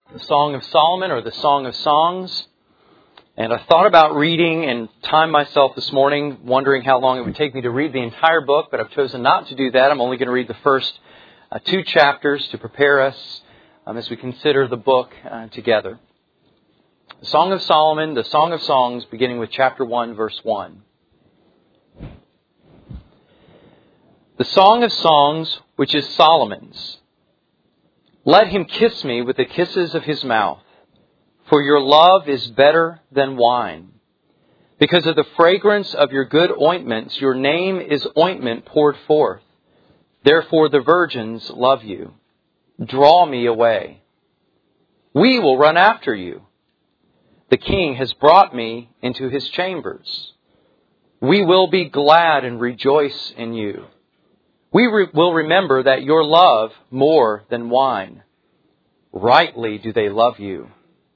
the Song of Solomon or the Song of Songs. And I thought about reading and timed myself this morning, wondering how long it would take me to read the entire book, but I've chosen not to do that. I'm only going to read the first two chapters to prepare us as we consider the book together. The Song of Solomon, the Song of Songs, beginning with chapter 1, verse 1. The Song of Songs, which is Solomon's. Let him kiss me with the kisses of his mouth, for your love is better than wine. Because of the fragrance of your good ointments, your name is ointment poured forth. Therefore the virgins love you. Draw me away. We will run after you. The king has brought me into his chambers. We will be glad and rejoice in you. We will remember that your love more than wine. Rightly do they love you.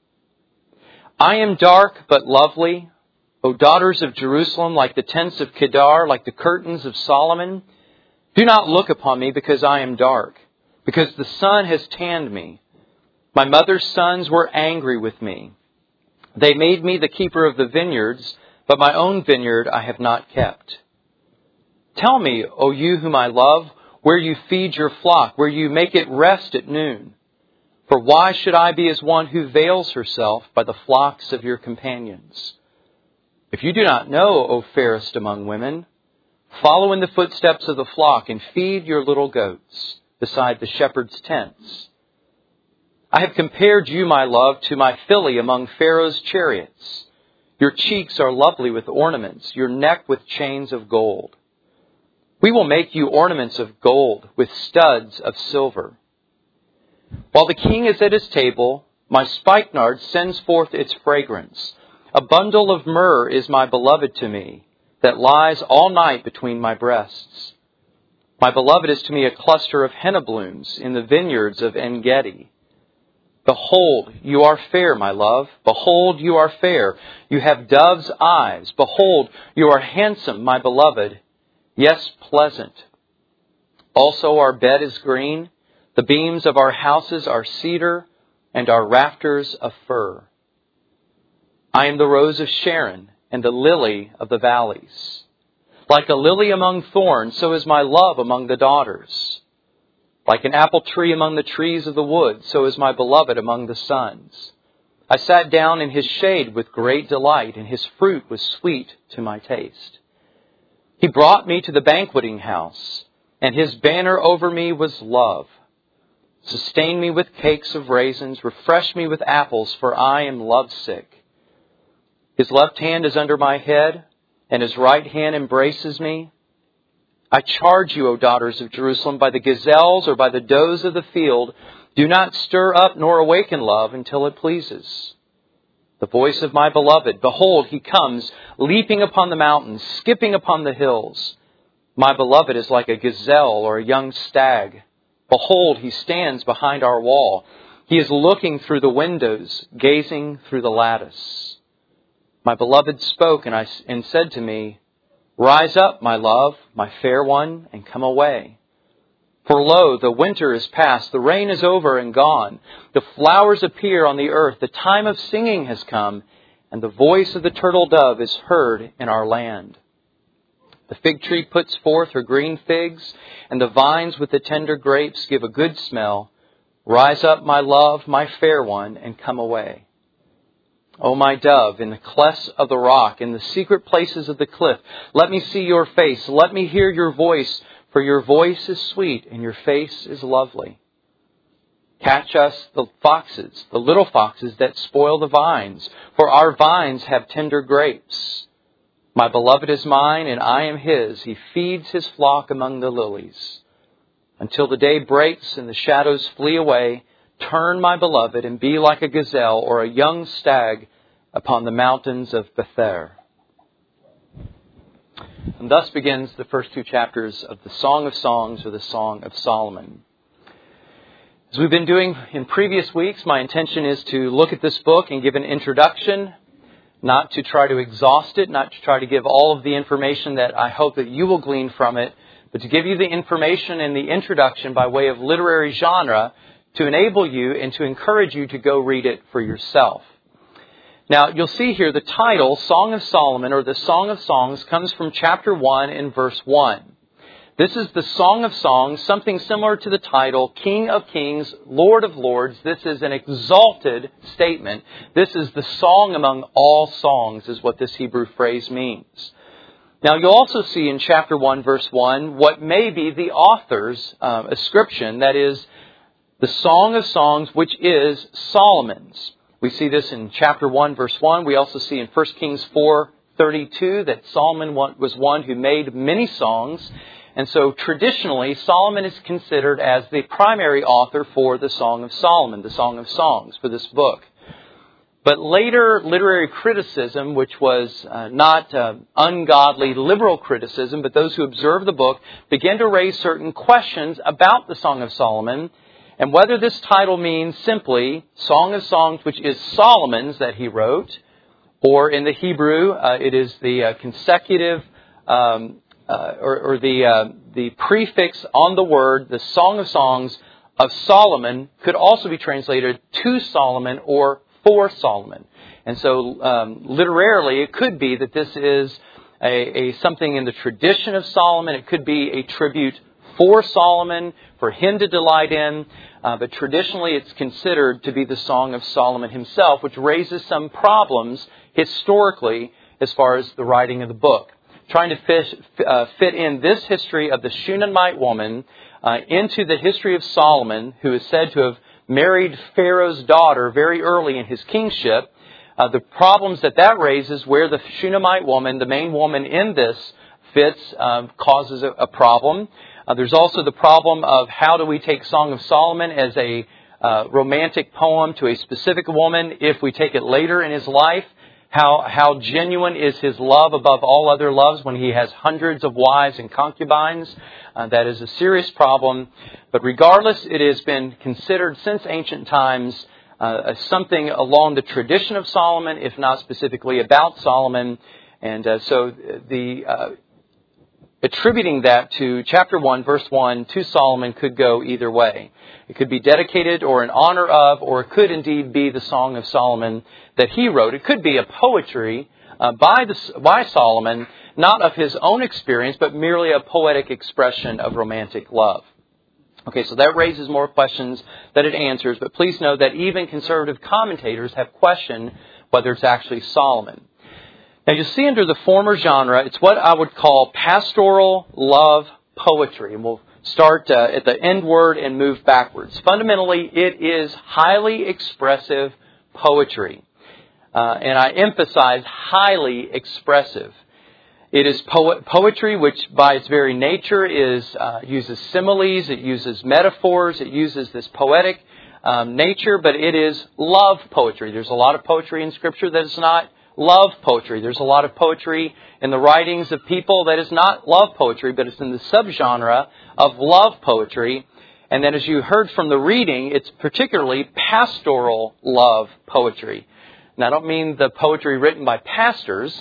I am dark but lovely, O daughters of Jerusalem, like the tents of Kedar, like the curtains of Solomon. Do not look upon me because I am dark, because the sun has tanned me. My mother's sons were angry with me. They made me the keeper of the vineyards, but my own vineyard I have not kept. Tell me, O you whom I love, where you feed your flock, where you make it rest at noon. For why should I be as one who veils herself by the flocks of your companions? If you do not know, O fairest among women, follow in the footsteps of the flock and feed your little goats beside the shepherd's tents. I have compared you, my love, to my filly among Pharaoh's chariots. Your cheeks are lovely with ornaments, your neck with chains of gold. We will make you ornaments of gold with studs of silver. While the king is at his table, my spikenard sends forth its fragrance. A bundle of myrrh is my beloved to me, that lies all night between my breasts. My beloved is to me a cluster of henna blooms in the vineyards of En-Gedi. Behold, you are fair, my love. Behold, you are fair. You have dove's eyes. Behold, you are handsome, my beloved. Yes, pleasant. Also our bed is green. The beams of our houses are cedar, and our rafters of fir. I am the rose of Sharon, and the lily of the valleys. Like a lily among thorns, so is my love among the daughters. Like an apple tree among the trees of the wood, so is my beloved among the sons. I sat down in his shade with great delight, and his fruit was sweet to my taste. He brought me to the banqueting house, and his banner over me was love. Sustain me with cakes of raisins, refresh me with apples, for I am lovesick. His left hand is under my head, and his right hand embraces me. I charge you, O daughters of Jerusalem, by the gazelles or by the does of the field, do not stir up nor awaken love until it pleases. The voice of my beloved, behold, he comes, leaping upon the mountains, skipping upon the hills. My beloved is like a gazelle or a young stag. Behold, he stands behind our wall. He is looking through the windows, gazing through the lattice. My beloved spoke and said to me, Rise up, my love, my fair one, and come away. For lo, the winter is past, the rain is over and gone. The flowers appear on the earth, the time of singing has come, and the voice of the turtle dove is heard in our land. The fig tree puts forth her green figs, and the vines with the tender grapes give a good smell. Rise up, my love, my fair one, and come away. O my dove, in the clefts of the rock, in the secret places of the cliff, let me see your face, let me hear your voice, for your voice is sweet and your face is lovely. Catch us the foxes, the little foxes that spoil the vines, for our vines have tender grapes. My beloved is mine and I am his. He feeds his flock among the lilies. Until the day breaks and the shadows flee away, turn, my beloved, and be like a gazelle or a young stag upon the mountains of Bether. And thus begins the first two chapters of the Song of Songs, or the Song of Solomon. As we've been doing in previous weeks, my intention is to look at this book and give an introduction, not to try to exhaust it, not to try to give all of the information that I hope that you will glean from it, but to give you the information and the introduction by way of literary genre to enable you and to encourage you to go read it for yourself. Now, you'll see here the title, Song of Solomon, or the Song of Songs, comes from chapter 1 and verse 1. This is the Song of Songs, something similar to the title, King of Kings, Lord of Lords. This is an exalted statement. This is the song among all songs, is what this Hebrew phrase means. Now, you'll also see in chapter 1, verse 1, what may be the author's ascription, that is, the Song of Songs, which is Solomon's. We see this in chapter 1, verse 1. We also see in 1 Kings 4:32 that Solomon was one who made many songs. And so traditionally, Solomon is considered as the primary author for the Song of Solomon, the Song of Songs, for this book. But later literary criticism, which was not ungodly liberal criticism, but those who observed the book, began to raise certain questions about the Song of Solomon, and whether this title means simply Song of Songs, which is Solomon's that he wrote, or in the Hebrew, it is the consecutive, or the prefix on the word, the Song of Songs of Solomon, could also be translated to Solomon or for Solomon. And so, literarily, it could be that this is a something in the tradition of Solomon. It could be a tribute for Solomon, for him to delight in. But traditionally, it's considered to be the Song of Solomon himself, which raises some problems historically as far as the writing of the book. Trying to fit in this history of the Shunammite woman into the history of Solomon, who is said to have married Pharaoh's daughter very early in his kingship. The problems that raises, where the Shunammite woman, the main woman in this, fits, causes a problem. There's also the problem of how do we take Song of Solomon as a romantic poem to a specific woman if we take it later in his life. How genuine is his love above all other loves when he has hundreds of wives and concubines? That is a serious problem. But regardless, it has been considered since ancient times something along the tradition of Solomon, if not specifically about Solomon. And so the attributing that to chapter 1, verse 1, to Solomon could go either way. It could be dedicated or in honor of, or it could indeed be the Song of Solomon that he wrote. It could be a poetry by Solomon, not of his own experience, but merely a poetic expression of romantic love. Okay, so that raises more questions than it answers, but please know that even conservative commentators have questioned whether it's actually Solomon. Now, you see under the former genre, it's what I would call pastoral love poetry. And we'll start at the end word and move backwards. Fundamentally, it is highly expressive poetry. And I emphasize highly expressive. It is poetry which by its very nature uses similes, it uses metaphors, it uses this poetic nature, but it is love poetry. There's a lot of poetry in Scripture that is not love poetry. There's a lot of poetry in the writings of people that is not love poetry, but it's in the subgenre of love poetry. And then as you heard from the reading, it's particularly pastoral love poetry. Now, I don't mean the poetry written by pastors,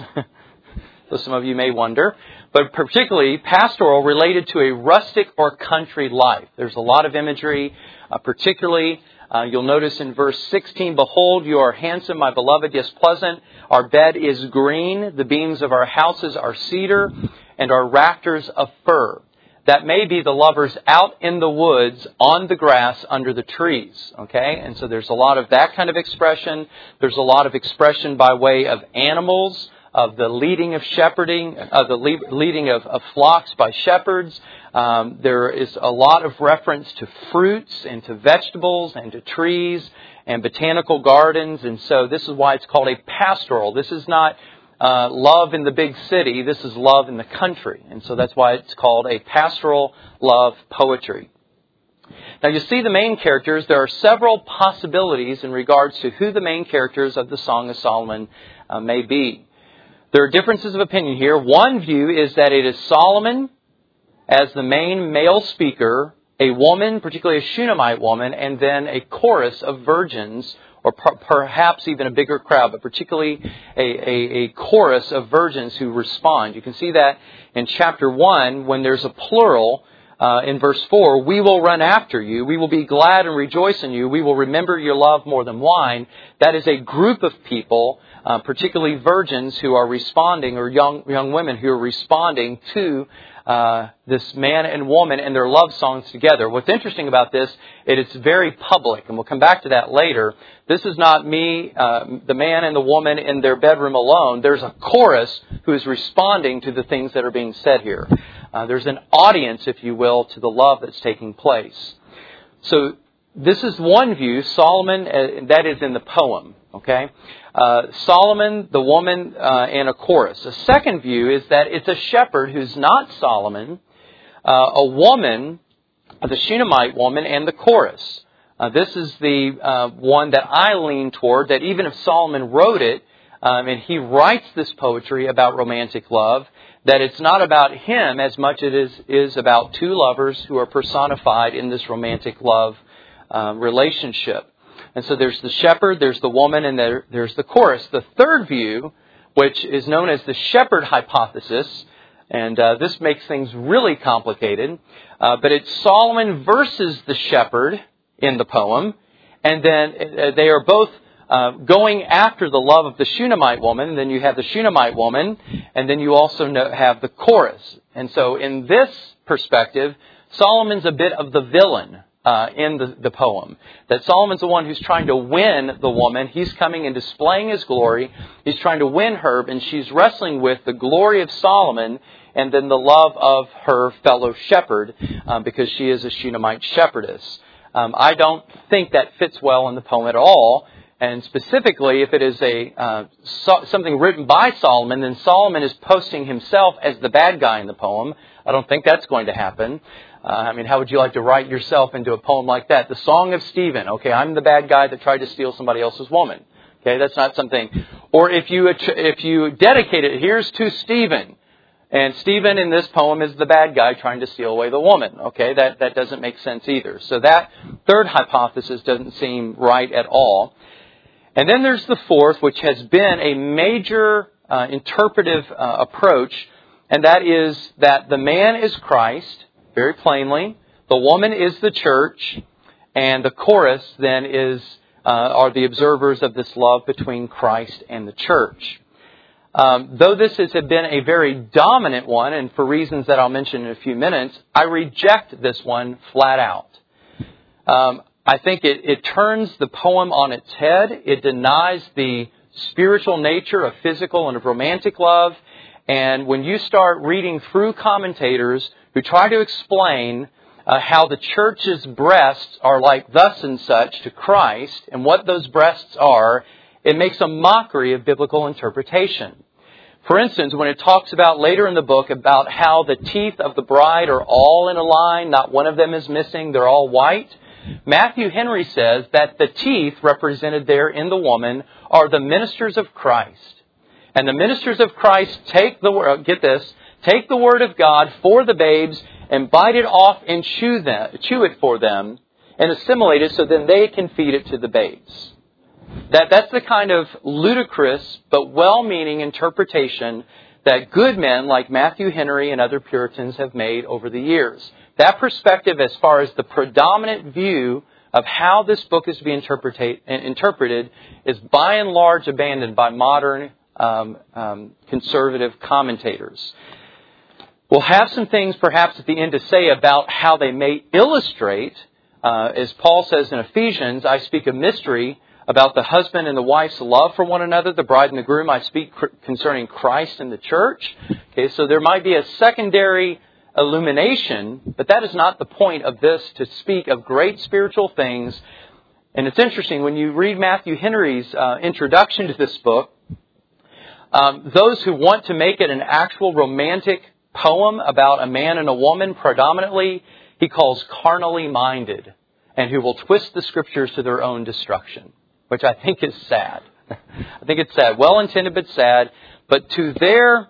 so some of you may wonder, but particularly pastoral related to a rustic or country life. There's a lot of imagery, particularly you'll notice in verse 16, "Behold, you are handsome, my beloved, yes, pleasant. Our bed is green. The beams of our houses are cedar, and our rafters of fir." That may be the lovers out in the woods, on the grass, under the trees. Okay? And so there's a lot of that kind of expression. There's a lot of expression by way of animals, of the leading of shepherding, of the leading of flocks by shepherds. There is a lot of reference to fruits and to vegetables and to trees and botanical gardens. And so this is why it's called a pastoral. This is not love in the big city. This is love in the country. And so that's why it's called a pastoral love poetry. Now you see the main characters. There are several possibilities in regards to who the main characters of the Song of Solomon may be. There are differences of opinion here. One view is that it is Solomon as the main male speaker, a woman, particularly a Shunammite woman, and then a chorus of virgins, or perhaps even a bigger crowd, but particularly a chorus of virgins who respond. You can see that in chapter 1 when there's a plural. in verse 4, we will run after you. We will be glad and rejoice in you. We will remember your love more than wine. That is a group of people, particularly virgins who are responding, or young women who are responding to this man and woman and their love songs together. What's interesting about this, it's very public, and we'll come back to that later. This is not me, the man and the woman in their bedroom alone. There's a chorus who is responding to the things that are being said here. There's an audience, if you will, to the love that's taking place. So this is one view, Solomon, that is in the poem, okay? Solomon, the woman, and a chorus. A second view is that it's a shepherd who's not Solomon, a woman, the Shunammite woman, and the chorus. This is the one that I lean toward, that even if Solomon wrote it, and he writes this poetry about romantic love, that it's not about him as much as it is about two lovers who are personified in this romantic love relationship. And so there's the shepherd, there's the woman, and there's the chorus. The third view, which is known as the shepherd hypothesis, and this makes things really complicated, but it's Solomon versus the shepherd in the poem, and then they are both going after the love of the Shunammite woman, and then you have the Shunammite woman, and then you also have the chorus. And so in this perspective, Solomon's a bit of the villain in the poem. That Solomon's the one who's trying to win the woman. He's coming and displaying his glory. He's trying to win her, and she's wrestling with the glory of Solomon and then the love of her fellow shepherd, because she is a Shunammite shepherdess. I don't think that fits well in the poem at all. And specifically, if it is something written by Solomon, then Solomon is posting himself as the bad guy in the poem. I don't think that's going to happen. How would you like to write yourself into a poem like that? The Song of Stephen. Okay, I'm the bad guy that tried to steal somebody else's woman. Okay, that's not something. Or if you dedicate it, here's to Stephen. And Stephen in this poem is the bad guy trying to steal away the woman. Okay, that doesn't make sense either. So that third hypothesis doesn't seem right at all. And then there's the fourth, which has been a major interpretive approach, and that is that the man is Christ, very plainly. The woman is the church, and the chorus then are the observers of this love between Christ and the church. Though this has been a very dominant one, and for reasons that I'll mention in a few minutes, I reject this one flat out. I think it turns the poem on its head. It denies the spiritual nature of physical and of romantic love. And when you start reading through commentators who try to explain how the church's breasts are like thus and such to Christ and what those breasts are, it makes a mockery of biblical interpretation. For instance, when it talks about later in the book about how the teeth of the bride are all in a line, not one of them is missing, they're all white, Matthew Henry says that the teeth represented there in the woman are the ministers of Christ. And the ministers of Christ take the word of God for the babes and bite it off and chew it for them and assimilate it so then they can feed it to the babes. That's the kind of ludicrous but well-meaning interpretation that good men like Matthew Henry and other Puritans have made over the years. That perspective, as far as the predominant view of how this book is being interpreted, is by and large abandoned by modern conservative commentators. We'll have some things perhaps at the end to say about how they may illustrate, as Paul says in Ephesians, I speak a mystery about the husband and the wife's love for one another, the bride and the groom. I speak concerning Christ and the church. Okay, so there might be a secondary illumination, but that is not the point of this, to speak of great spiritual things. And it's interesting, when you read Matthew Henry's introduction to this book, those who want to make it an actual romantic poem about a man and a woman predominantly, he calls carnally minded, and who will twist the scriptures to their own destruction, which I think is sad. I think it's sad. Well-intended, but sad. But to their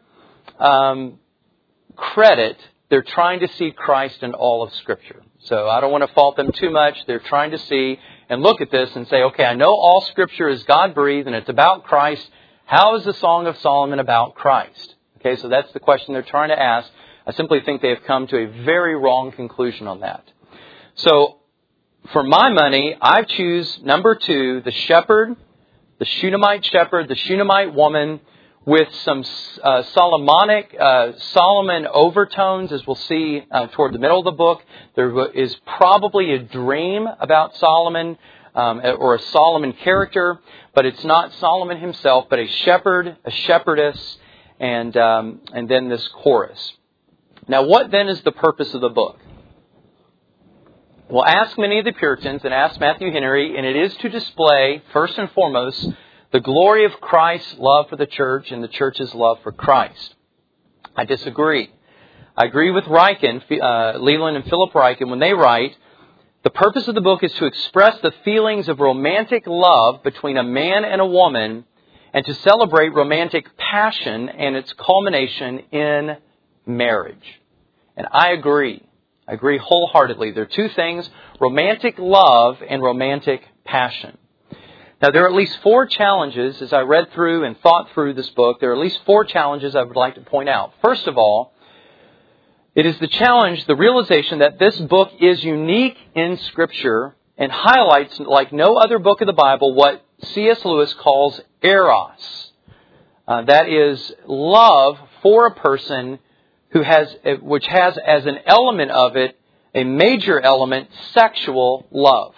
credit, they're trying to see Christ in all of Scripture. So I don't want to fault them too much. They're trying to see and look at this and say, okay, I know all Scripture is God-breathed and it's about Christ. How is the Song of Solomon about Christ? Okay, so that's the question they're trying to ask. I simply think they have come to a very wrong conclusion on that. So, for my money, I choose number 2, the shepherd, the Shunammite shepherd, the Shunammite woman, with some Solomon overtones, as we'll see toward the middle of the book. There is probably a dream about Solomon, or a Solomon character, but it's not Solomon himself, but a shepherd, a shepherdess, and then this chorus. Now, what then is the purpose of the book? Well, ask many of the Puritans and ask Matthew Henry, and it is to display, first and foremost, the glory of Christ's love for the church and the church's love for Christ. I disagree. I agree with Ryken, Leland and Philip Ryken, when they write, the purpose of the book is to express the feelings of romantic love between a man and a woman and to celebrate romantic passion and its culmination in marriage. And I agree. I agree wholeheartedly. There are two things, romantic love and romantic passion. Now, there are at least 4 challenges, as I read through and thought through this book, there are at least 4 challenges I would like to point out. First of all, it is the challenge, the realization that this book is unique in Scripture and highlights, like no other book of the Bible, what C.S. Lewis calls eros. That is love for a person which has as an element of it, a major element, sexual love.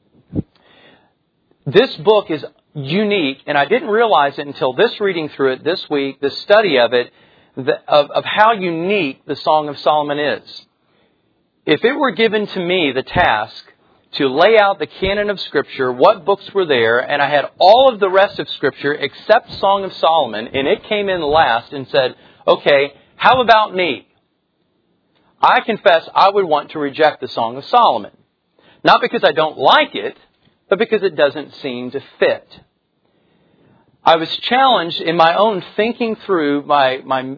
This book is unique, and I didn't realize it until this reading through it this week, the study of it, of how unique the Song of Solomon is. If it were given to me, the task, to lay out the canon of Scripture, what books were there, and I had all of the rest of Scripture except Song of Solomon, and it came in last and said, okay, how about me? I confess I would want to reject the Song of Solomon. Not because I don't like it, but because it doesn't seem to fit. I was challenged in my own thinking through my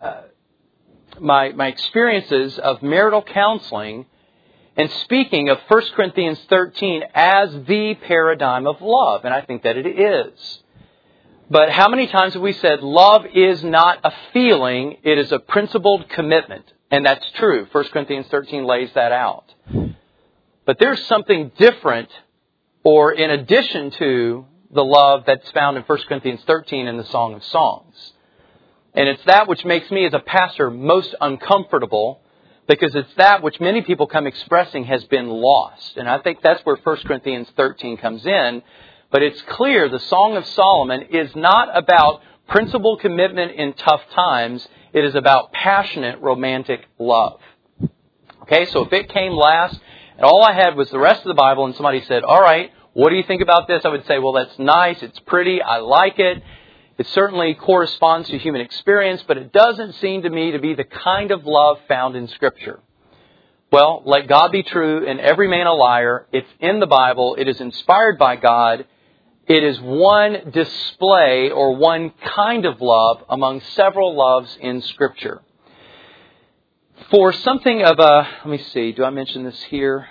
experiences of marital counseling and speaking of 1 Corinthians 13 as the paradigm of love, and I think that it is. But how many times have we said love is not a feeling, it is a principled commitment? And that's true. 1 Corinthians 13 lays that out. But there's something different, or in addition to the love that's found in 1 Corinthians 13 in the Song of Songs. And it's that which makes me as a pastor most uncomfortable, because it's that which many people come expressing has been lost. And I think that's where 1 Corinthians 13 comes in. But it's clear the Song of Solomon is not about principled commitment in tough times. It is about passionate romantic love. Okay, so if it came last and all I had was the rest of the Bible and somebody said, all right, what do you think about this? I would say, well, that's nice, it's pretty, I like it. It certainly corresponds to human experience, but it doesn't seem to me to be the kind of love found in Scripture. Well, let God be true and every man a liar. It's in the Bible. It is inspired by God. It is one display or one kind of love among several loves in Scripture. For something of a, let me see, do I mention this here?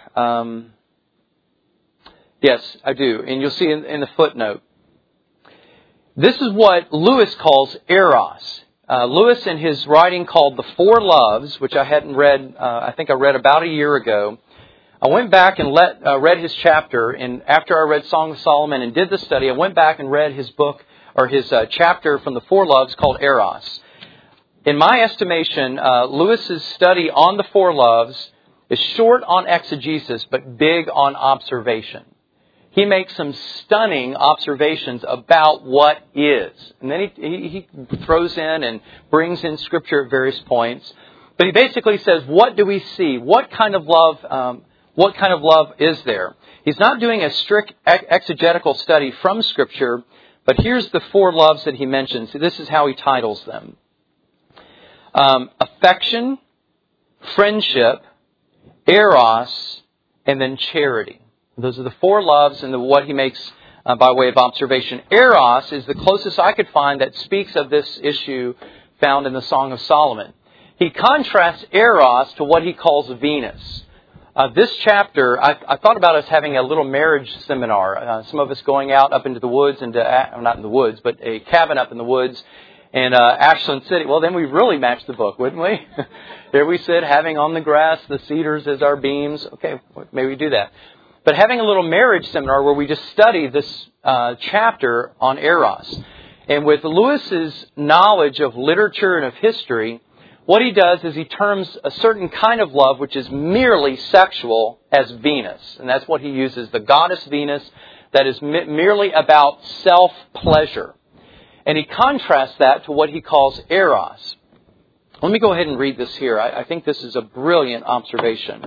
Yes, I do. And you'll see in the footnote. This is what Lewis calls eros. Lewis, in his writing called The Four Loves, which I hadn't read, I think I read about a year ago, I went back and read his chapter, and after I read Song of Solomon and did the study, I went back and read his book, or his chapter from The Four Loves called Eros. In my estimation, Lewis's study on the Four Loves is short on exegesis, but big on observation. He makes some stunning observations about what is. And then he throws in and brings in Scripture at various points. But he basically says, what do we see? What kind of love is there? He's not doing a strict exegetical study from Scripture, but here's the four loves that he mentions. This is how he titles them. Affection, friendship, eros, and then charity. Those are the four loves and what he makes by way of observation. Eros is the closest I could find that speaks of this issue found in the Song of Solomon. He contrasts Eros to what he calls Venus. This chapter, I thought about us having a little marriage seminar. Some of us going out up into the woods, not in the woods, but a cabin up in the woods, in Ashland City. Well, then we really match the book, wouldn't we? There we sit, having on the grass the cedars as our beams. Okay, maybe we do that. But having a little marriage seminar where we just study this chapter on Eros. And with Lewis's knowledge of literature and of history, what he does is he terms a certain kind of love, which is merely sexual, as Venus. And that's what he uses, the goddess Venus, that is merely about self-pleasure. And he contrasts that to what he calls Eros. Let me go ahead and read this here. I think this is a brilliant observation.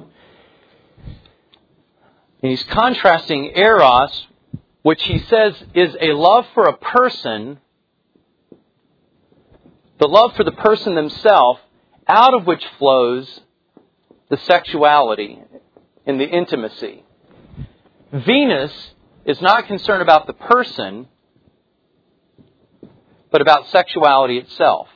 And he's contrasting Eros, which he says is a love for a person, the love for the person themselves, out of which flows the sexuality and the intimacy. Venus is not concerned about the person, but about sexuality itself.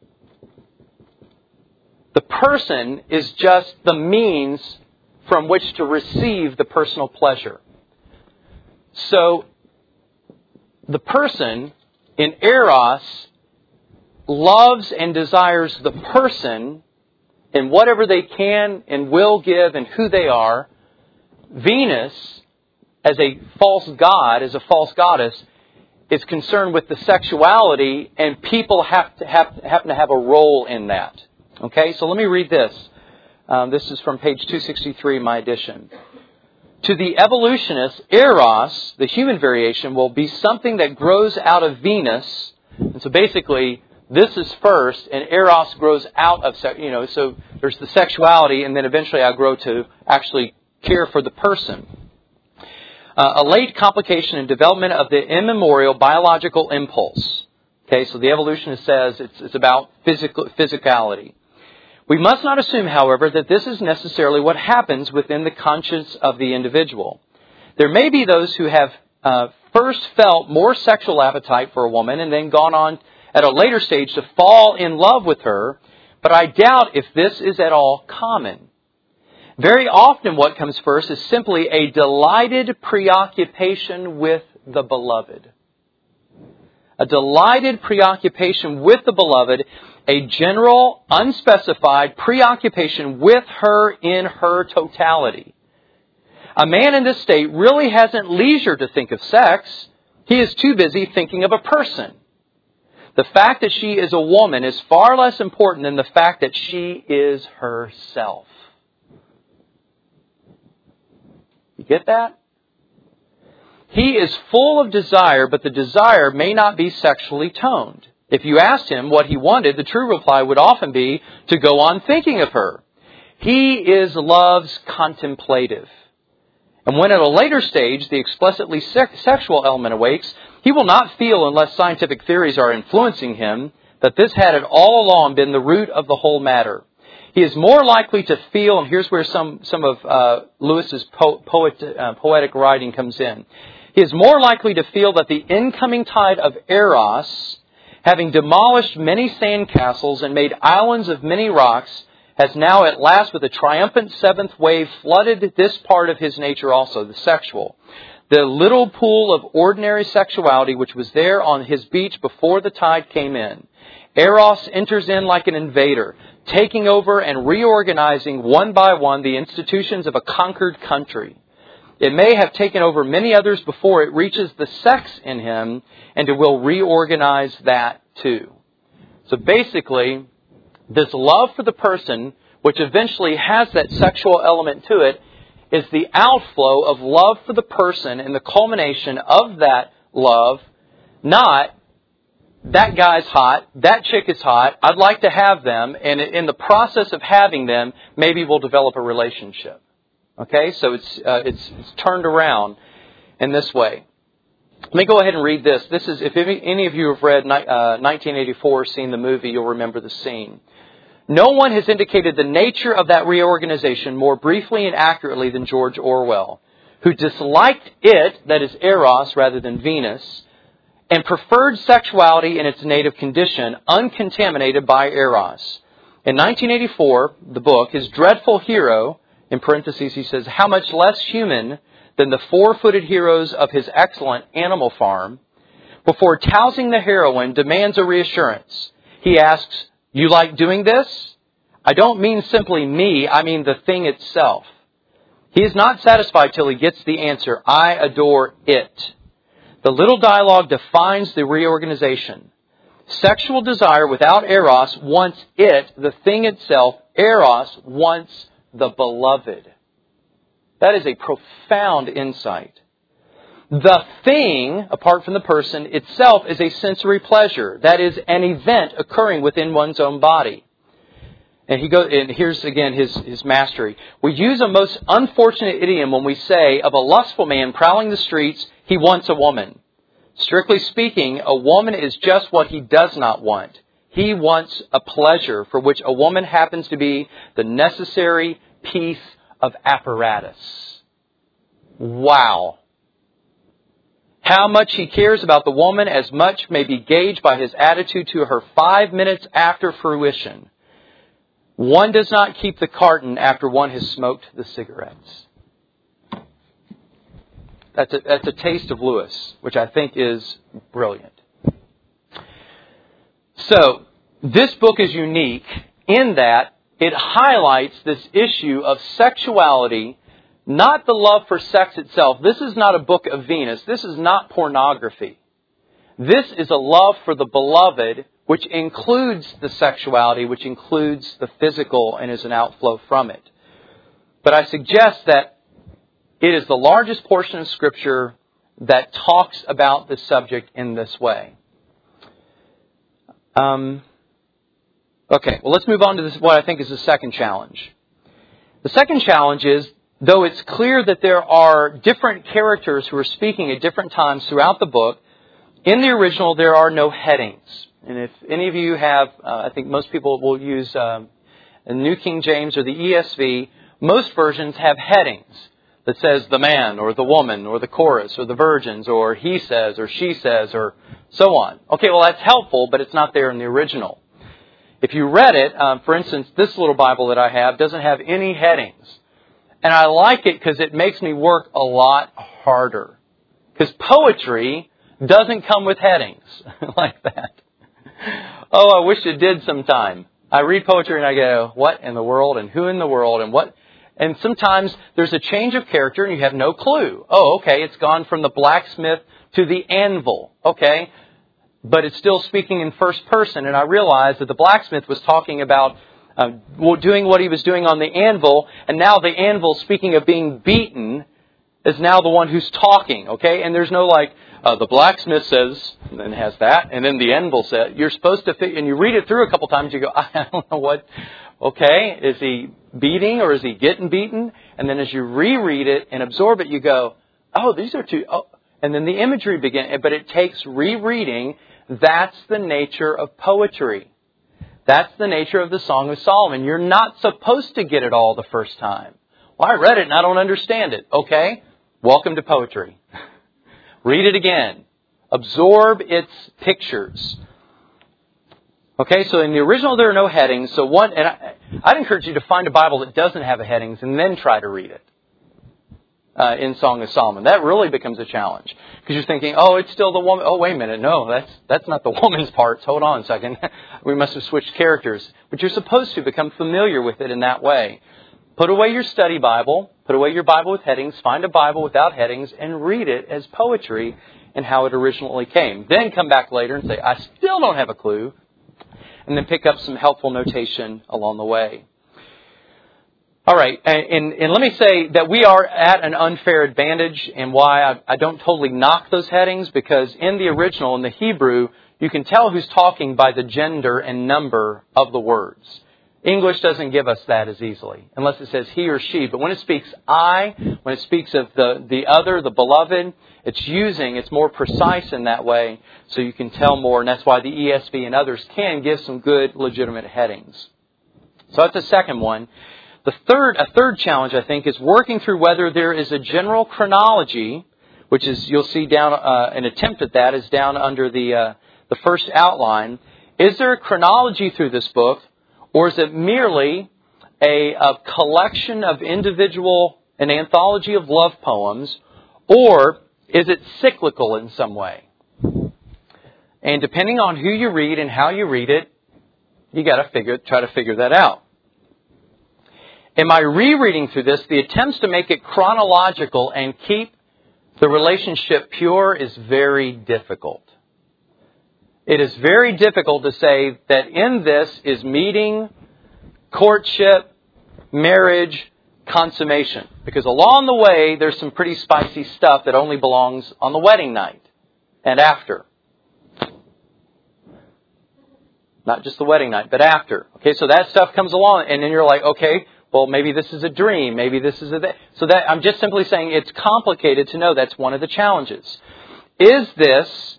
The person is just the means from which to receive the personal pleasure. So, the person in Eros loves and desires the person in whatever they can and will give and who they are. Venus, as a false god, as a false goddess, is concerned with the sexuality, and people happen to have a role in that. Okay, so let me read this. This is from page 263 in my edition. To the evolutionists, Eros, the human variation, will be something that grows out of Venus. And so basically, this is first, and Eros grows out of, so there's the sexuality, and then eventually I grow to actually care for the person. A late complication and development of the immemorial biological impulse. Okay, so the evolutionist says it's about physicality. We must not assume, however, that this is necessarily what happens within the conscience of the individual. There may be those who have first felt more sexual appetite for a woman and then gone on at a later stage to fall in love with her, but I doubt if this is at all common. Very often what comes first is simply a delighted preoccupation with the beloved. A delighted preoccupation with the beloved, a general, unspecified preoccupation with her in her totality. A man in this state really hasn't leisure to think of sex. He is too busy thinking of a person. The fact that she is a woman is far less important than the fact that she is herself. You get that? He is full of desire, but the desire may not be sexually toned. If you asked him what he wanted, the true reply would often be to go on thinking of her. He is love's contemplative. And when at a later stage the explicitly sexual element awakes, he will not feel, unless scientific theories are influencing him, that this had all along been the root of the whole matter. He is more likely to feel, and here's where some of Lewis's poetic writing comes in. He is more likely to feel that the incoming tide of Eros, having demolished many sandcastles and made islands of many rocks, has now at last with a triumphant seventh wave flooded this part of his nature also, the sexual. The little pool of ordinary sexuality which was there on his beach before the tide came in. Eros enters in like an invader, taking over and reorganizing one by one the institutions of a conquered country. It may have taken over many others before it reaches the sex in him, and it will reorganize that too. So basically, this love for the person, which eventually has that sexual element to it, is the outflow of love for the person and the culmination of that love, not that guy's hot, that chick is hot, I'd like to have them, and in the process of having them, maybe we'll develop a relationship. Okay, so it's turned around in this way. Let me go ahead and read this. This is, if any of you have read 1984, seen the movie, you'll remember the scene. No one has indicated the nature of that reorganization more briefly and accurately than George Orwell, who disliked it, that is Eros rather than Venus, and preferred sexuality in its native condition, uncontaminated by Eros. In 1984, the book, his dreadful hero, in parentheses he says, how much less human than the four-footed heroes of his excellent Animal Farm, before tousing the heroine, demands a reassurance. He asks, "You like doing this?" I don't mean simply me, I mean the thing itself. He is not satisfied till he gets the answer, "I adore it." The little dialogue defines the reorganization. Sexual desire without eros wants it, the thing itself. Eros wants the beloved. That is a profound insight. The thing, apart from the person itself, is a sensory pleasure. That is an event occurring within one's own body. And here's again his mastery. We use a most unfortunate idiom when we say of a lustful man prowling the streets, he wants a woman. Strictly speaking, a woman is just what he does not want. He wants a pleasure for which a woman happens to be the necessary piece of apparatus. Wow. How much he cares about the woman as much may be gauged by his attitude to her 5 minutes after fruition. One does not keep the carton after one has smoked the cigarettes. That's a taste of Lewis, which I think is brilliant. So, this book is unique in that it highlights this issue of sexuality, not the love for sex itself. This is not a book of Venus. This is not pornography. This is a love for the beloved, which includes the sexuality, which includes the physical and is an outflow from it. But I suggest that it is the largest portion of Scripture that talks about this subject in this way. Okay, well, let's move on to this, what I think is the second challenge. The second challenge is, though it's clear that there are different characters who are speaking at different times throughout the book, in the original there are no headings. And if any of you have, I think most people will use the New King James or the ESV, most versions have headings that says the man or the woman or the chorus or the virgins or he says or she says or so on. Okay, well that's helpful, but it's not there in the original. If you read it, for instance, this little Bible that I have doesn't have any headings. And I like it because it makes me work a lot harder. Because poetry doesn't come with headings like that. Oh, I wish it did sometime. I read poetry and I go, what in the world and who in the world and what? And sometimes there's a change of character and you have no clue. Oh, okay, it's gone from the blacksmith to the anvil. Okay, but it's still speaking in first person. And I realized that the blacksmith was talking about doing what he was doing on the anvil. And now the anvil, speaking of being beaten, is now the one who's talking. Okay, and there's no like, the blacksmith says, and then has that, and then the anvil says, you're supposed to, and you read it through a couple times, you go, I don't know what, okay, is he beating or is he getting beaten? And then as you reread it and absorb it, you go, oh, these are two, oh, and then the imagery begins, but it takes rereading. That's the nature of poetry. That's the nature of the Song of Solomon. You're not supposed to get it all the first time. Well, I read it and I don't understand it. Okay, welcome to poetry. Read it again. Absorb its pictures. Okay, so in the original there are no headings. So I'd encourage you to find a Bible that doesn't have headings and then try to read it in Song of Solomon. That really becomes a challenge because you're thinking, oh, it's still the woman. Oh, wait a minute, no, that's not the woman's parts. Hold on a second, we must have switched characters. But you're supposed to become familiar with it in that way. Put away your study Bible, put away your Bible with headings, find a Bible without headings, and read it as poetry and how it originally came. Then come back later and say, I still don't have a clue, and then pick up some helpful notation along the way. All right, and let me say that we are at an unfair advantage, and why I don't totally knock those headings, because in the original, in the Hebrew, you can tell who's talking by the gender and number of the words. English doesn't give us that as easily, unless it says he or she. But when it speaks I, when it speaks of the other, the beloved, it's more precise in that way, so you can tell more. And that's why the ESV and others can give some good, legitimate headings. So that's the second one. A third challenge, I think, is working through whether there is a general chronology, which is, you'll see down, an attempt at that is down under the first outline. Is there a chronology through this book? Or is it merely a collection of an anthology of love poems? Or is it cyclical in some way? And depending on who you read and how you read it, you got to try to figure that out. In my rereading through this, the attempts to make it chronological and keep the relationship pure is very difficult. It is very difficult to say that in this is meeting, courtship, marriage, consummation. Because along the way, there's some pretty spicy stuff that only belongs on the wedding night and after. Not just the wedding night, but after. Okay, so that stuff comes along, and then you're like, okay, well, maybe this is a dream, maybe this is a... So that I'm just simply saying it's complicated to know. That's one of the challenges. Is this...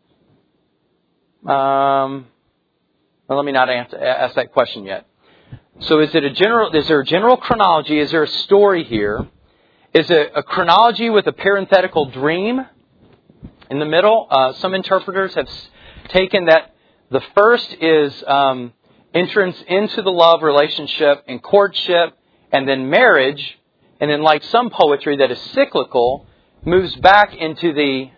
well, let me not ask that question yet. So is there a general chronology? Is there a story here? Is it a chronology with a parenthetical dream in the middle? Some interpreters have taken that the first is entrance into the love relationship and courtship and then marriage. And then like some poetry that is cyclical, moves back into the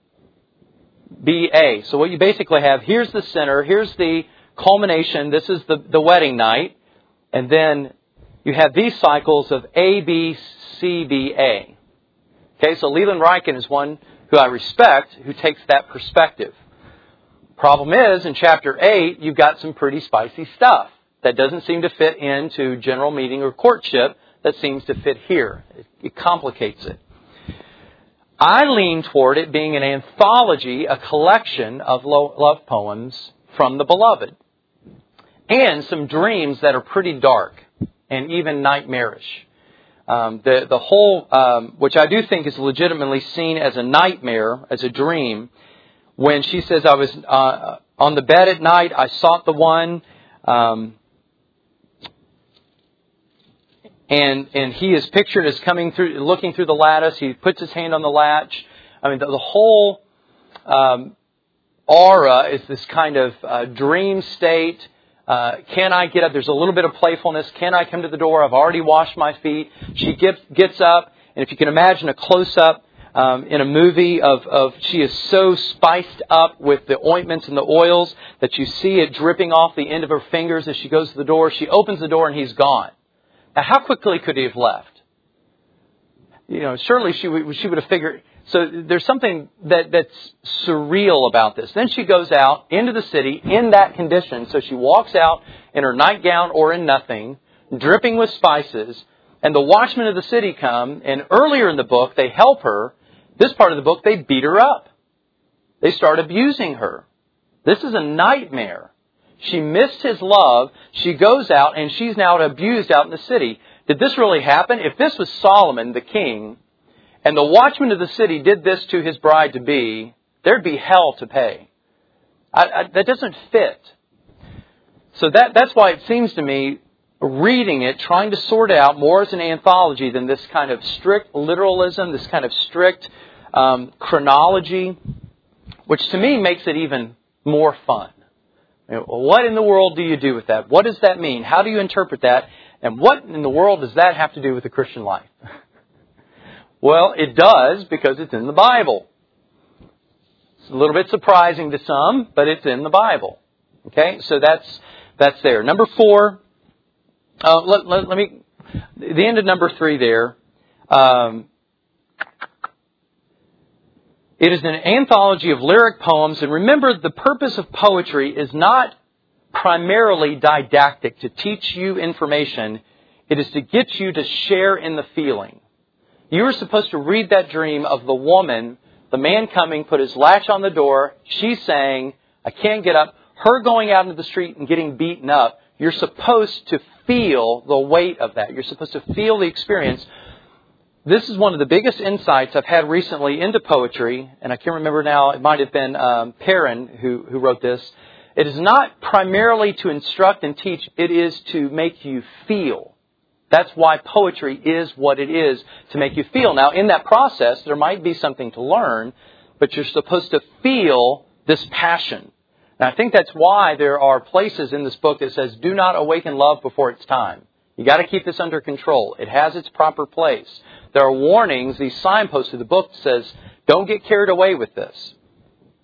BA. So what you basically have, here's the center, here's the culmination, this is the wedding night. And then you have these cycles of A, B, C, B, A. Okay, so Leland Ryken is one who I respect, who takes that perspective. Problem is, in chapter 8, you've got some pretty spicy stuff that doesn't seem to fit into general meeting or courtship that seems to fit here. It complicates it. I lean toward it being an anthology, a collection of love poems from the beloved. And some dreams that are pretty dark and even nightmarish. The whole, which I do think is legitimately seen as a nightmare, as a dream, when she says, I was on the bed at night, I sought the one, and he is pictured as coming through, looking through the lattice. He puts his hand on the latch. I mean, the whole aura is this kind of dream state. Can I get up? There's a little bit of playfulness. Can I come to the door? I've already washed my feet. She gets up, and if you can imagine a close-up in a movie of she is so spiced up with the ointments and the oils that you see it dripping off the end of her fingers as she goes to the door. She opens the door and he's gone. Now, how quickly could he have left? You know, surely she would have figured. So there's something that's surreal about this. Then she goes out into the city in that condition. So she walks out in her nightgown or in nothing, dripping with spices. And the watchmen of the city come. And earlier in the book, they help her. This part of the book, they beat her up. They start abusing her. This is a nightmare. She missed his love. She goes out and she's now abused out in the city. Did this really happen? If this was Solomon, the king, and the watchman of the city did this to his bride-to-be, there'd be hell to pay. That doesn't fit. So that's why it seems to me, reading it, trying to sort it out more as an anthology than this kind of strict literalism, this kind of strict chronology, which to me makes it even more fun. You know, what in the world do you do with that? What does that mean? How do you interpret that? And what in the world does that have to do with the Christian life? Well, it does because it's in the Bible. It's a little bit surprising to some, but it's in the Bible. Okay, so that's there. Number 4. Let me. The end of number 3 there. It is an anthology of lyric poems, and remember, the purpose of poetry is not primarily didactic, to teach you information. It is to get you to share in the feeling. You were supposed to read that dream of the woman, the man coming, put his latch on the door. She's saying, I can't get up. Her going out into the street and getting beaten up. You're supposed to feel the weight of that. You're supposed to feel the experience. This is one of the biggest insights I've had recently into poetry. And I can't remember now, it might have been Perrin who wrote this. It is not primarily to instruct and teach. It is to make you feel. That's why poetry is what it is, to make you feel. Now, in that process, there might be something to learn, but you're supposed to feel this passion. And I think that's why there are places in this book that says, do not awaken love before it's time. You got to keep this under control. It has its proper place. There are warnings, these signposts of the book says, don't get carried away with this.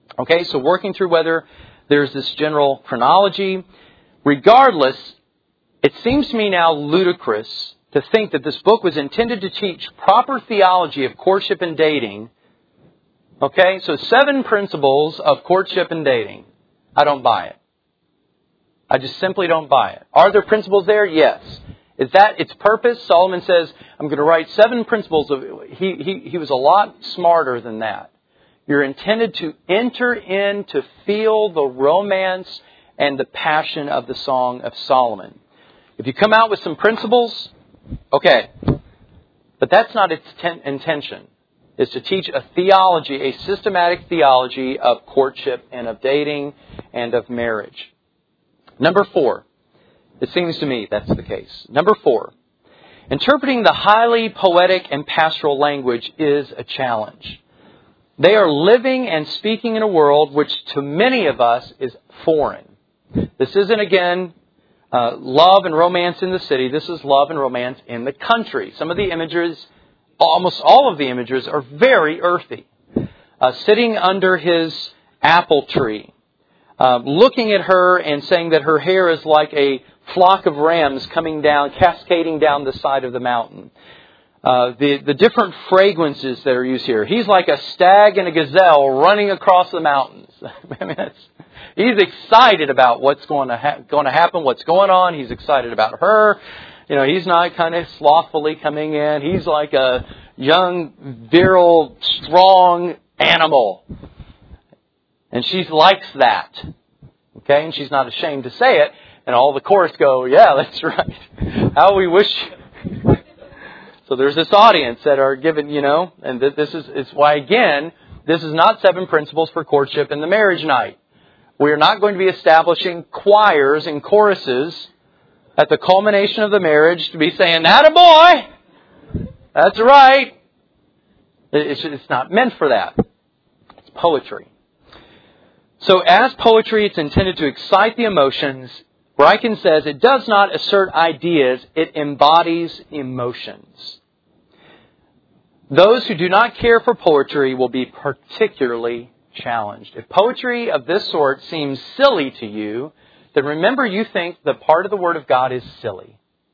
Okay, so working through whether there's this general chronology. Regardless, it seems to me now ludicrous to think that this book was intended to teach proper theology of courtship and dating. Okay, so 7 principles of courtship and dating. I don't buy it. I just simply don't buy it. Are there principles there? Yes. Is that its purpose? Solomon says, I'm going to write 7 principles. He was a lot smarter than that. You're intended to enter in to feel the romance and the passion of the Song of Solomon. If you come out with some principles, okay. But that's not its intention. It's to teach a theology, a systematic theology of courtship and of dating and of marriage. Number 4. It seems to me that's the case. Number 4. Interpreting the highly poetic and pastoral language is a challenge. They are living and speaking in a world which to many of us is foreign. This isn't, again, love and romance in the city. This is love and romance in the country. Some of the images, almost all of the images, are very earthy. Sitting under his apple tree. Looking at her and saying that her hair is like a flock of rams coming down, cascading down the side of the mountain. The different fragrances that are used here. He's like a stag and a gazelle running across the mountains. I mean, he's excited about what's going to happen, what's going on. He's excited about her. You know, he's not kind of slothfully coming in. He's like a young, virile, strong animal. And she likes that. Okay? And she's not ashamed to say it. And all the chorus go, yeah, that's right. How we wish. So there's this audience that are given, and this is why, again, this is not 7 principles for courtship and the marriage night. We are not going to be establishing choirs and choruses at the culmination of the marriage to be saying, "Atta boy! That's right." It's not meant for that. It's poetry. So as poetry, it's intended to excite the emotions. Ryken says it does not assert ideas, it embodies emotions. Those who do not care for poetry will be particularly challenged. If poetry of this sort seems silly to you, then remember you think the part of the Word of God is silly.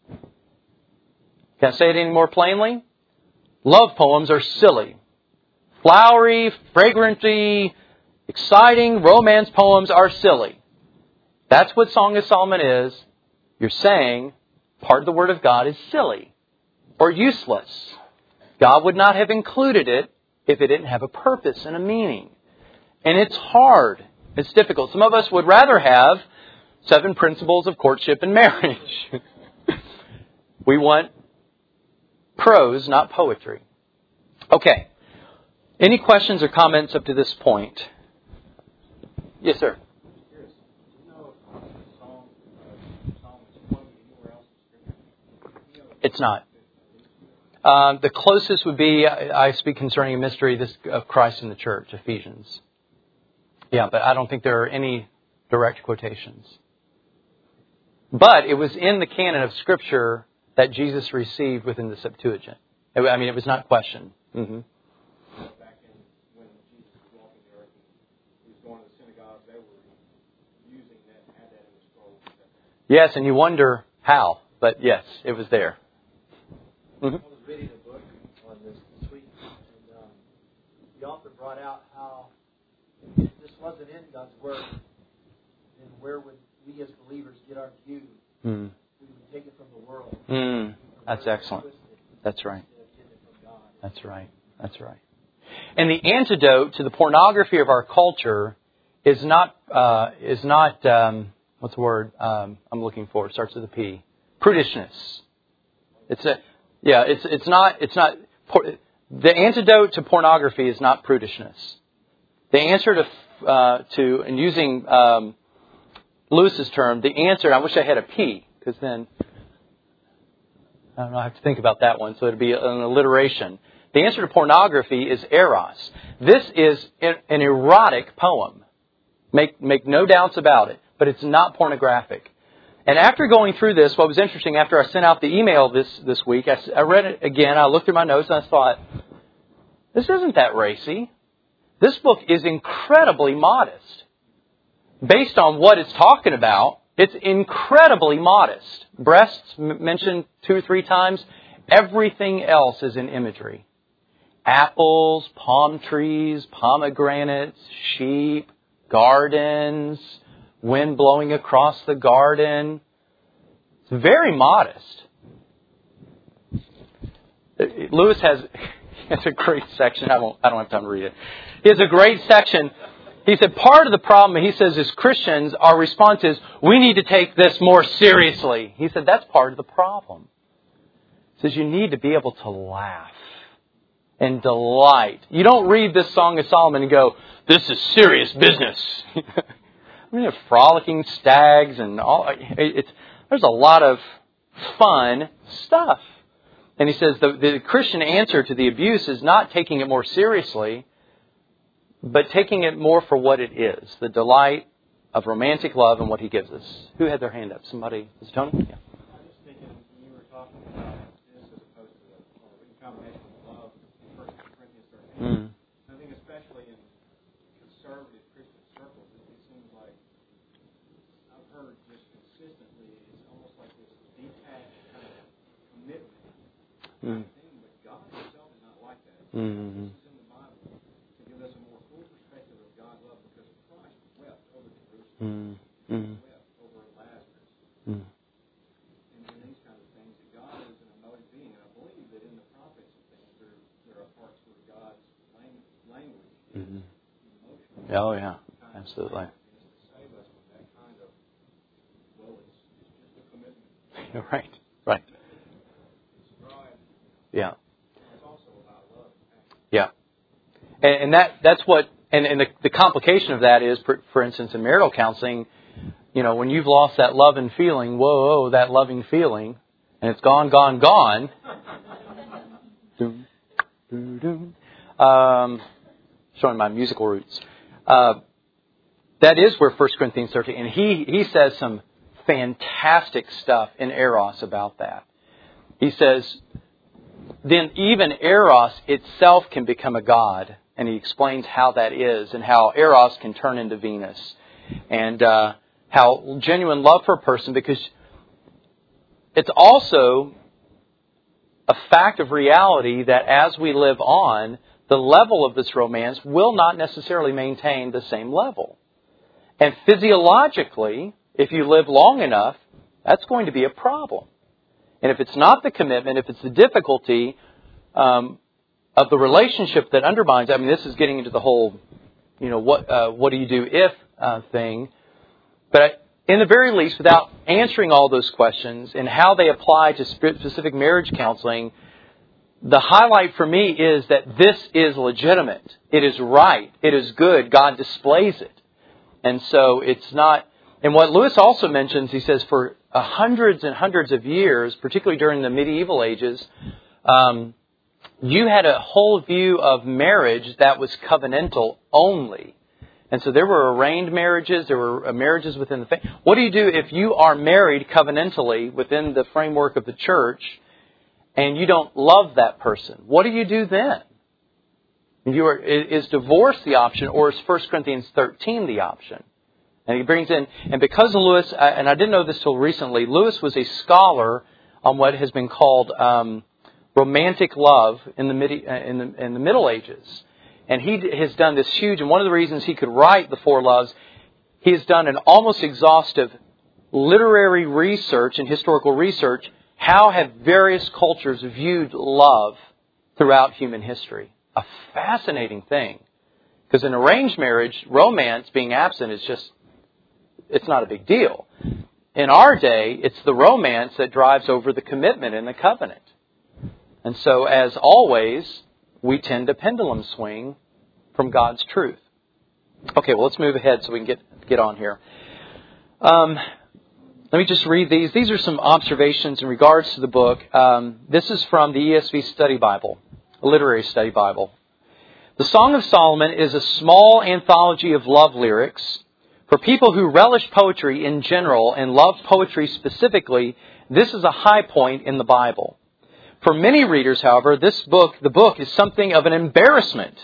Can I say it any more plainly? Love poems are silly. Flowery, fragranty, exciting romance poems are silly. That's what Song of Solomon is. You're saying part of the Word of God is silly or useless. God would not have included it if it didn't have a purpose and a meaning. And it's hard. It's difficult. Some of us would rather have 7 principles of courtship and marriage. We want prose, not poetry. Okay. Any questions or comments up to this point? Yes, sir. It's not. The closest would be, I speak concerning a mystery of Christ in the church, Ephesians. Yeah, but I don't think there are any direct quotations. But it was in the canon of Scripture that Jesus received within the Septuagint. I mean, it was not questioned. Mm-hmm. Back when Jesus was walking the earth, he was going to the synagogue, they were using that, had that in the scroll. Yes, and you wonder how, but yes, it was there. Mm-hmm. I was reading a book on this week, and the author brought out how if this wasn't in God's Word, then where would we as believers get our view? Mm. We would take it from the world. That's excellent. That's right. That's right. That's right. And the antidote to the pornography of our culture is not what's the word I'm looking for? It starts with a P. Prudishness. It's not. The antidote to pornography is not prudishness. The answer to and using Lewis's term, the answer. I wish I had a P because then I don't know. I have to think about that one. So it'd be an alliteration. The answer to pornography is eros. This is an erotic poem. Make no doubts about it. But it's not pornographic. And after going through this, what was interesting, after I sent out the email this week, I read it again. I looked at my notes and I thought, this isn't that racy. This book is incredibly modest. Based on what it's talking about, it's incredibly modest. Breasts mentioned 2 or 3 times. Everything else is in imagery. Apples, palm trees, pomegranates, sheep, gardens, wind blowing across the garden. It's very modest. Lewis has a great section. I don't have time to read it. He has a great section. He said part of the problem, he says, as Christians, our response is, we need to take this more seriously. He said that's part of the problem. He says you need to be able to laugh and delight. You don't read this Song of Solomon and go, this is serious business. I mean, frolicking stags and all. There's a lot of fun stuff. And he says the Christian answer to the abuse is not taking it more seriously, but taking it more for what it is, the delight of romantic love and what he gives us. Who had their hand up? Somebody? Was it Tony? Yeah. I was thinking you were talking about this as opposed to the combination of love in 1 Corinthians 13. I think especially in conservative Christian circles, it seems like I've heard just consistently, it's almost like this detached kind of commitment thing, but God himself is not like that. This is in the Bible to give us a more full perspective of God's love, because Christ wept over Jerusalem, wept over Lazarus, and these kind of things. That God is an emotive being, and I believe that in the prophets and things, there are parts where God's language is emotional. Oh yeah, absolutely. And it's to save us from that kind of, well, it's just a commitment. Right. It's dry. Yeah. It's also about love and passion. Yeah. And that's what, and the complication of that is, for instance, in marital counseling, you know, when you've lost that love and feeling, that loving feeling, and it's gone. Doom, doom, doom. Showing my musical roots. That is where 1 Corinthians 13, and he says some fantastic stuff in Eros about that. He says, then even Eros itself can become a god. And he explains how that is and how Eros can turn into Venus. And how genuine love for a person, because it's also a fact of reality that as we live on, the level of this romance will not necessarily maintain the same level. And physiologically, if you live long enough, that's going to be a problem. And if it's not the commitment, if it's the difficulty of the relationship that undermines, I mean, this is getting into the whole, you know, what do you do if thing. But in the very least, without answering all those questions and how they apply to specific marriage counseling, the highlight for me is that this is legitimate. It is right. It is good. God displays it. And so it's not... And what Lewis also mentions, he says, for hundreds and hundreds of years, particularly during the medieval ages, you had a whole view of marriage that was covenantal only. And so there were arranged marriages, there were marriages within the family. What do you do if you are married covenantally within the framework of the church and you don't love that person? What do you do then? Is divorce the option, or is 1 Corinthians 13 the option? And he brings in, and because of Lewis, and I didn't know this till recently, Lewis was a scholar on what has been called romantic love in the Middle Ages. And he has done this huge, and one of the reasons he could write the Four Loves, he has done an almost exhaustive literary research and historical research. How have various cultures viewed love throughout human history? A fascinating thing. Because in arranged marriage, romance being absent is just, it's not a big deal. In our day, it's the romance that drives over the commitment and the covenant. And so, as always, we tend to pendulum swing from God's truth. Okay, well, let's move ahead so we can get on here. Let me just read these. These are some observations in regards to the book. This is from the ESV Study Bible, a literary study Bible. The Song of Solomon is a small anthology of love lyrics. For people who relish poetry in general and love poetry specifically, this is a high point in the Bible. For many readers, however, the book is something of an embarrassment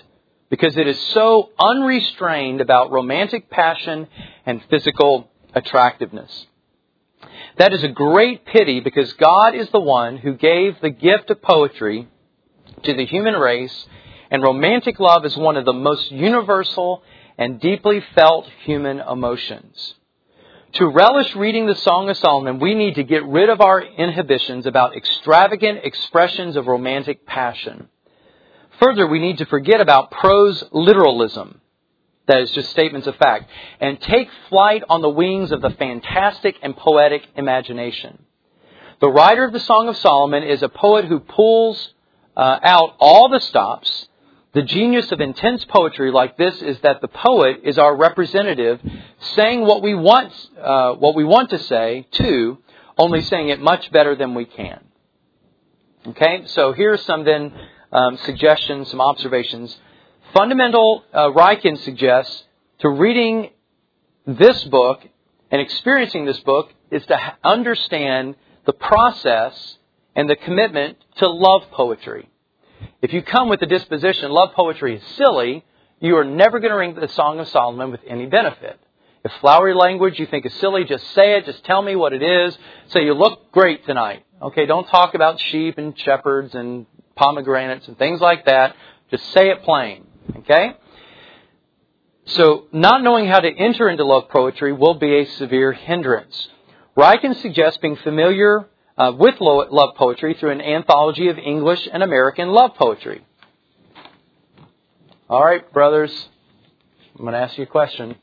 because it is so unrestrained about romantic passion and physical attractiveness. That is a great pity, because God is the one who gave the gift of poetry to the human race, and romantic love is one of the most universal and deeply felt human emotions. To relish reading the Song of Solomon, we need to get rid of our inhibitions about extravagant expressions of romantic passion. Further, we need to forget about prose literalism, that is just statements of fact, and take flight on the wings of the fantastic and poetic imagination. The writer of the Song of Solomon is a poet who pulls out all the stops. The genius of intense poetry like this is that the poet is our representative, saying what we want to say, too, only saying it much better than we can. Okay, so here are some then suggestions, some observations. Fundamental, Ryken suggests, to reading this book and experiencing this book is to understand the process and the commitment to love poetry. If you come with the disposition, love poetry is silly, you are never going to read the Song of Solomon with any benefit. If flowery language you think is silly, just say it, just tell me what it is. Say, you look great tonight. Okay, don't talk about sheep and shepherds and pomegranates and things like that. Just say it plain. Okay? So, not knowing how to enter into love poetry will be a severe hindrance. Ryken suggests being familiar with love poetry through an anthology of English and American love poetry. All right, brothers, I'm going to ask you a question.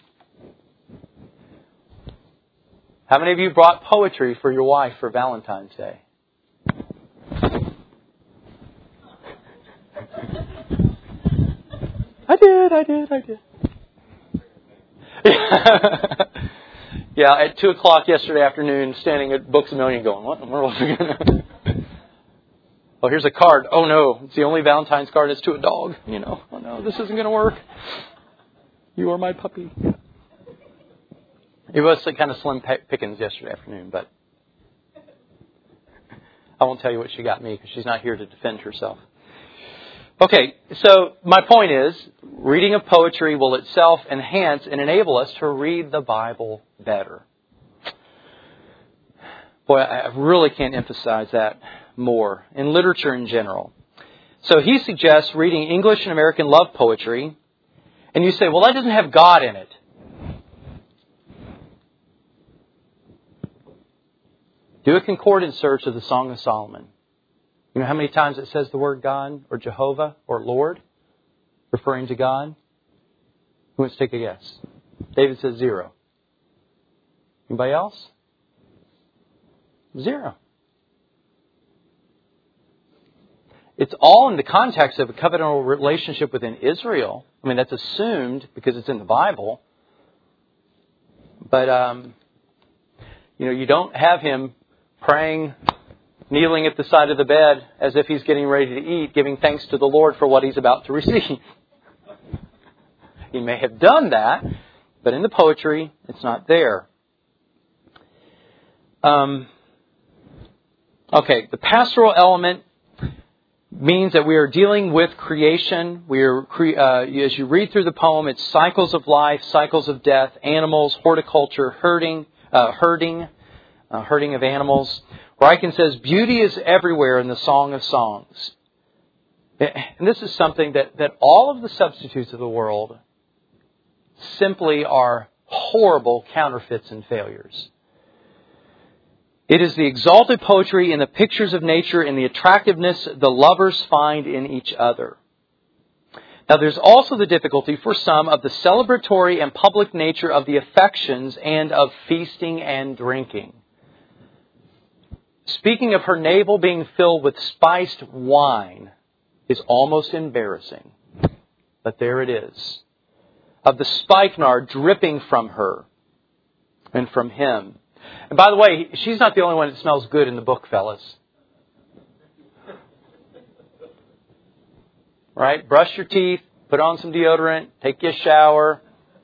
How many of you brought poetry for your wife for Valentine's Day? I did. Yeah, at 2 o'clock yesterday afternoon, standing at Books A Million going, what in the world is it going to... Oh, here's a card. Oh, no, it's the only Valentine's card it's to a dog. You know, oh, no, this isn't going to work. You are my puppy. It was kind of slim pickings yesterday afternoon, but I won't tell you what she got me because she's not here to defend herself. Okay, so my point is, reading of poetry will itself enhance and enable us to read the Bible better. Boy, I really can't emphasize that more. In literature in general. So he suggests reading English and American love poetry, and you say, well, that doesn't have God in it. Do a concordance search of the Song of Solomon. You know how many times it says the word God or Jehovah or Lord, referring to God? Who wants to take a guess? David says 0. Anybody else? 0. It's all in the context of a covenantal relationship within Israel. I mean, that's assumed because it's in the Bible. But, you don't have him praying, kneeling at the side of the bed as if he's getting ready to eat, giving thanks to the Lord for what he's about to receive. He may have done that, but in the poetry, it's not there. Okay, the pastoral element means that we are dealing with creation. We are, as you read through the poem, it's cycles of life, cycles of death, animals, horticulture, herding of animals. Ryken says, beauty is everywhere in the Song of Songs. And this is something that all of the substitutes of the world simply are horrible counterfeits and failures. It is the exalted poetry in the pictures of nature and the attractiveness the lovers find in each other. Now, there's also the difficulty for some of the celebratory and public nature of the affections and of feasting and drinking. Speaking of her navel being filled with spiced wine is almost embarrassing. But there it is. Of the spikenard dripping from her and from him. And by the way, she's not the only one that smells good in the book, fellas. Right? Brush your teeth, put on some deodorant, take you a shower.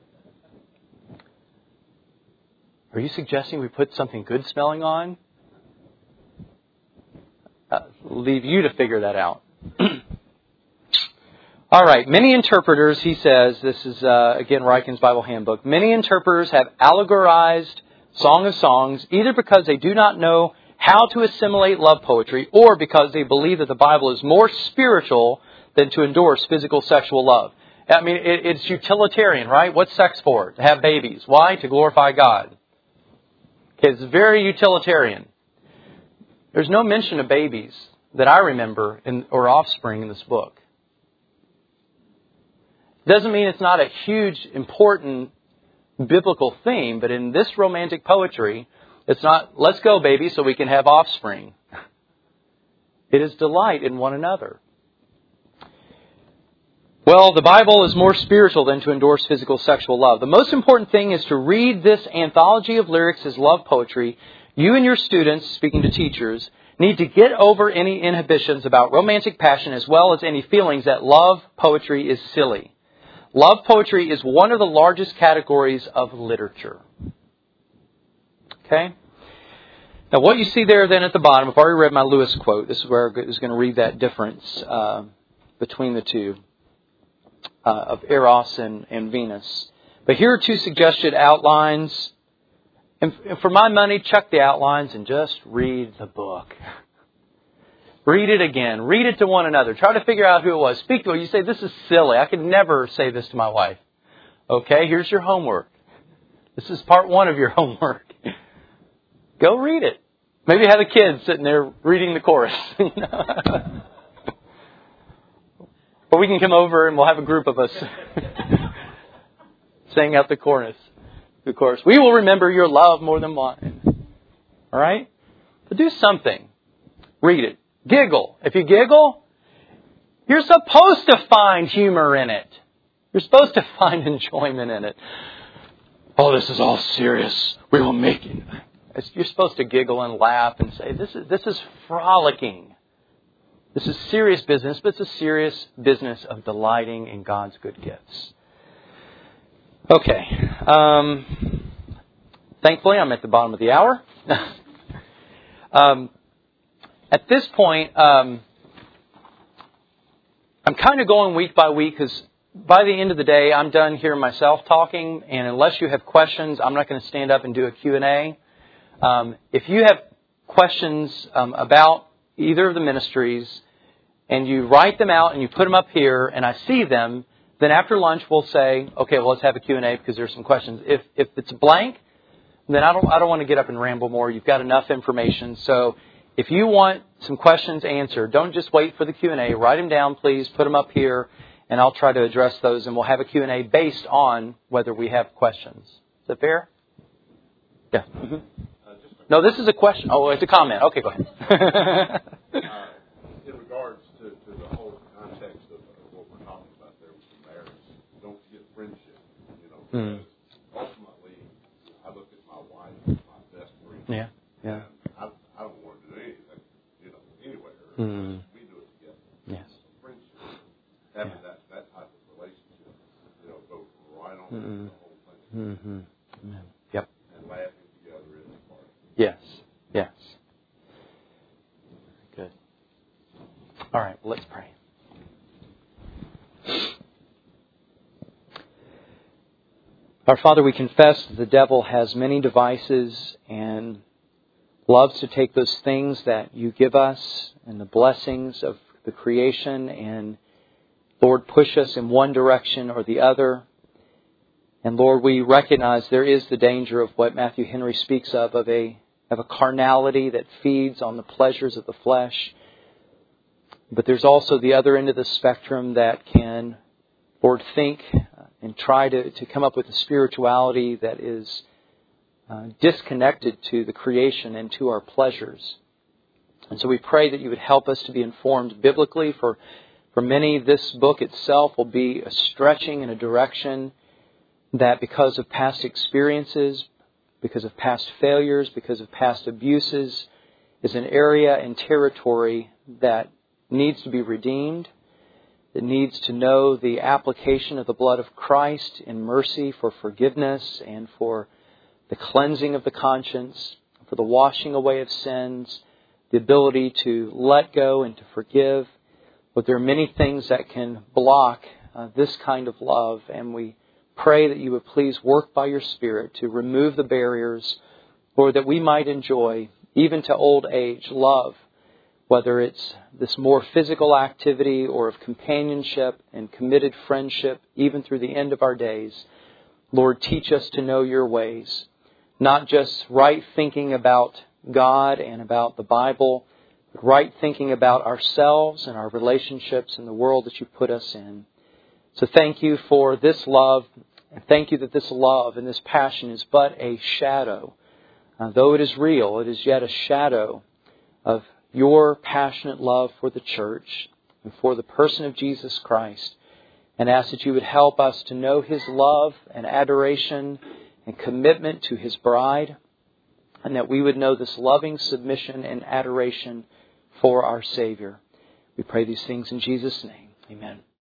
Are you suggesting we put something good smelling on? Leave you to figure that out. All right, many interpreters, he says, this is, again, Ryken's Bible Handbook, many interpreters have allegorized Song of Songs either because they do not know how to assimilate love poetry or because they believe that the Bible is more spiritual than to endorse physical sexual love. I mean, it's utilitarian, right? What's sex for? To have babies. Why? To glorify God. Okay, it's very utilitarian. There's no mention of babies that I remember or offspring in this book. Doesn't mean it's not a huge, important biblical theme, but in this romantic poetry, it's not, let's go, baby, so we can have offspring. It is delight in one another. Well, the Bible is more spiritual than to endorse physical sexual love. The most important thing is to read this anthology of lyrics as love poetry. You and your students, speaking to teachers, need to get over any inhibitions about romantic passion as well as any feelings that love poetry is silly. Love poetry is one of the largest categories of literature. Okay? Now what you see there then at the bottom, I've already read my Lewis quote. This is where I was going to read that difference between the two of Eros and Venus. But here are two suggested outlines. And for my money, chuck the outlines and just read the book. Read it again. Read it to one another. Try to figure out who it was. Speak to it. You say, this is silly. I could never say this to my wife. Okay, here's your homework. This is part 1 of your homework. Go read it. Maybe have a kid sitting there reading the chorus. Or we can come over and we'll have a group of us sing out the chorus. The chorus. We will remember your love more than wine. All right? But do something. Read it. Giggle. If you giggle, you're supposed to find humor in it. You're supposed to find enjoyment in it. Oh, this is all serious. We will make it. You're supposed to giggle and laugh and say, this is frolicking. This is serious business, but it's a serious business of delighting in God's good gifts. Okay. Thankfully, I'm at the bottom of the hour. At this point, I'm kind of going week by week because by the end of the day, I'm done hearing myself talking. And unless you have questions, I'm not going to stand up and do a Q&A. If you have questions about either of the ministries and you write them out and you put them up here and I see them, then after lunch we'll say, okay, well, let's have a Q&A because there's some questions. If it's blank, then I don't want to get up and ramble more. You've got enough information. So if you want some questions answered, don't just wait for the Q&A. Write them down, please. Put them up here, and I'll try to address those, and we'll have a Q&A based on whether we have questions. Is that fair? Yeah. Mm-hmm. No, this is a question. Oh, it's a comment. Okay, go ahead. In regards to the whole context of what we're talking about there with the marriage, don't forget friendship. Because ultimately, I look at my wife as my best friend. Yeah. Yeah. I don't want to do anything, anywhere. We do it together. Yes. Friendship, having that type of relationship, goes right on the whole thing. Yep. And laughing together is part of it. Yes. Yes. Good. All right. Well, let's pray. Our Father, we confess that the devil has many devices and loves to take those things that you give us and the blessings of the creation and, Lord, push us in one direction or the other. And, Lord, we recognize there is the danger of what Matthew Henry speaks of a carnality that feeds on the pleasures of the flesh. But there's also the other end of the spectrum that can, Lord, think and try to come up with a spirituality that is disconnected to the creation and to our pleasures. And so we pray that you would help us to be informed biblically. For many, this book itself will be a stretching in a direction that because of past experiences, because of past failures, because of past abuses, is an area and territory that needs to be redeemed, that needs to know the application of the blood of Christ in mercy for forgiveness and for the cleansing of the conscience, for the washing away of sins, the ability to let go and to forgive, But there are many things that can block this kind of love, and we pray that you would please work by your Spirit to remove the barriers, Lord, that we might enjoy, even to old age, love, whether it's this more physical activity or of companionship and committed friendship, even through the end of our days. Lord, teach us to know your ways, not just right thinking about God and about the Bible, but right thinking about ourselves and our relationships and the world that you put us in. So thank you for this love, and thank you that this love and this passion is but a shadow. Though it is real, it is yet a shadow of your passionate love for the church and for the person of Jesus Christ. And ask that you would help us to know His love and adoration and commitment to His bride, and that we would know this loving submission and adoration for our Savior. We pray these things in Jesus' name. Amen.